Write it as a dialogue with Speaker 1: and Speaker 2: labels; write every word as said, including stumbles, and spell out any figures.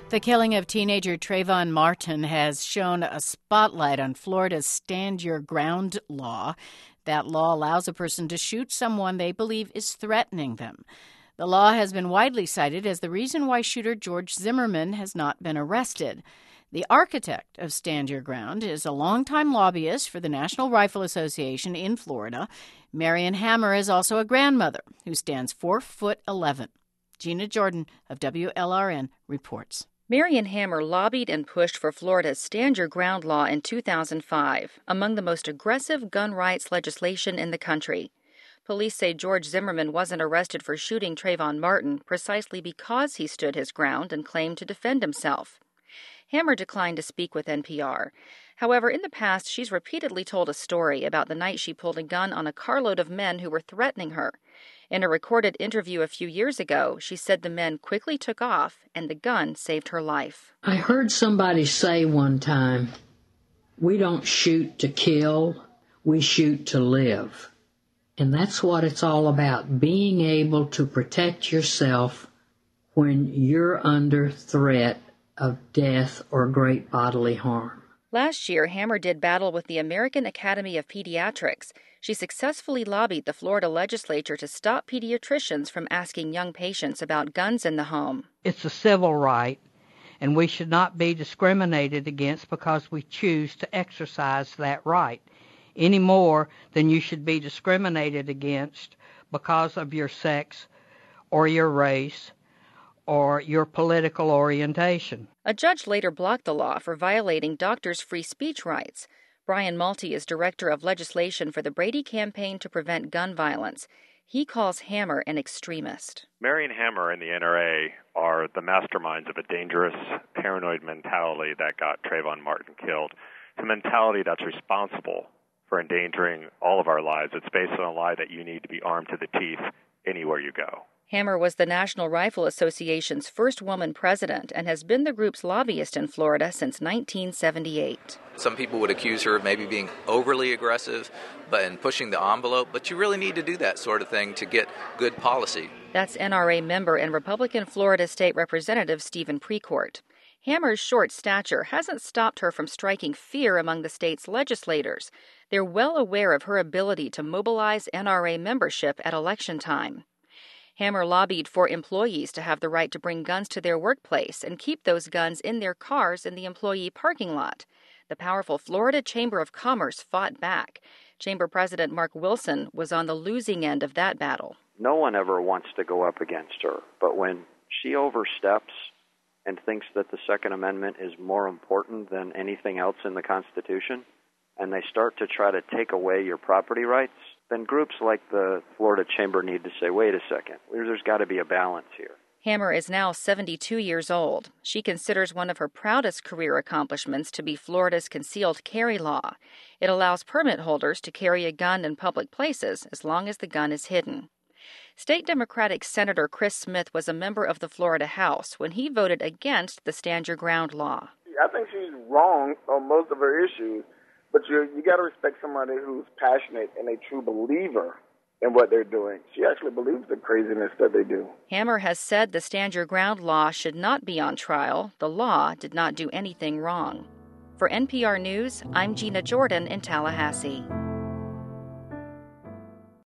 Speaker 1: The killing of teenager Trayvon Martin has shone a spotlight on Florida's Stand Your Ground law. That law allows a person to shoot someone they believe is threatening them. The law has been widely cited as the reason why shooter George Zimmerman has not been arrested. The architect of Stand Your Ground is a longtime lobbyist for the National Rifle Association in Florida. Marion Hammer is also a grandmother who stands four foot eleven. Gina Jordan of W L R N reports.
Speaker 2: Marion Hammer lobbied and pushed for Florida's Stand Your Ground law in two thousand five, among the most aggressive gun rights legislation in the country. Police say George Zimmerman wasn't arrested for shooting Trayvon Martin precisely because he stood his ground and claimed to defend himself. Hammer declined to speak with N P R. However, in the past, she's repeatedly told a story about the night she pulled a gun on a carload of men who were threatening her. In a recorded interview a few years ago, she said the men quickly took off and the gun saved her life.
Speaker 3: I heard somebody say one time, "We don't shoot to kill, we shoot to live." And that's what it's all about, being able to protect yourself when you're under threat of death or great bodily harm.
Speaker 2: Last year, Hammer did battle with the American Academy of Pediatrics. She successfully lobbied the Florida legislature to stop pediatricians from asking young patients about guns in the home.
Speaker 4: It's a civil right, and we should not be discriminated against because we choose to exercise that right, any more than you should be discriminated against because of your sex or your race or your political orientation.
Speaker 2: A judge later blocked the law for violating doctors' free speech rights. Brian Malty is director of legislation for the Brady Campaign to Prevent Gun Violence. He calls Hammer an extremist.
Speaker 5: Marion Hammer and the N R A are the masterminds of a dangerous, paranoid mentality that got Trayvon Martin killed. It's a mentality that's responsible for endangering all of our lives. It's based on a lie that you need to be armed to the teeth anywhere you go.
Speaker 2: Hammer was the National Rifle Association's first woman president and has been the group's lobbyist in Florida since nineteen seventy-eight.
Speaker 6: Some people would accuse her of maybe being overly aggressive but in pushing the envelope, but you really need to do that sort of thing to get good policy.
Speaker 2: That's N R A member and Republican Florida State Representative Stephen Precourt. Hammer's short stature hasn't stopped her from striking fear among the state's legislators. They're well aware of her ability to mobilize N R A membership at election time. Hammer lobbied for employees to have the right to bring guns to their workplace and keep those guns in their cars in the employee parking lot. The powerful Florida Chamber of Commerce fought back. Chamber President Mark Wilson was on the losing end of that battle.
Speaker 7: No one ever wants to go up against her, but when she oversteps and thinks that the Second Amendment is more important than anything else in the Constitution, and they start to try to take away your property rights, then groups like the Florida Chamber need to say, wait a second, there's got to be a balance here.
Speaker 2: Hammer is now seventy-two years old. She considers one of her proudest career accomplishments to be Florida's concealed carry law. It allows permit holders to carry a gun in public places as long as the gun is hidden. State Democratic Senator Chris Smith was a member of the Florida House when he voted against the Stand Your Ground law.
Speaker 8: I think she's wrong on most of her issues. But you you got to respect somebody who's passionate and a true believer in what they're doing. She actually believes the craziness that they do.
Speaker 2: Hammer has said the Stand Your Ground law should not be on trial. The law did not do anything wrong. For N P R News, I'm Gina Jordan in Tallahassee.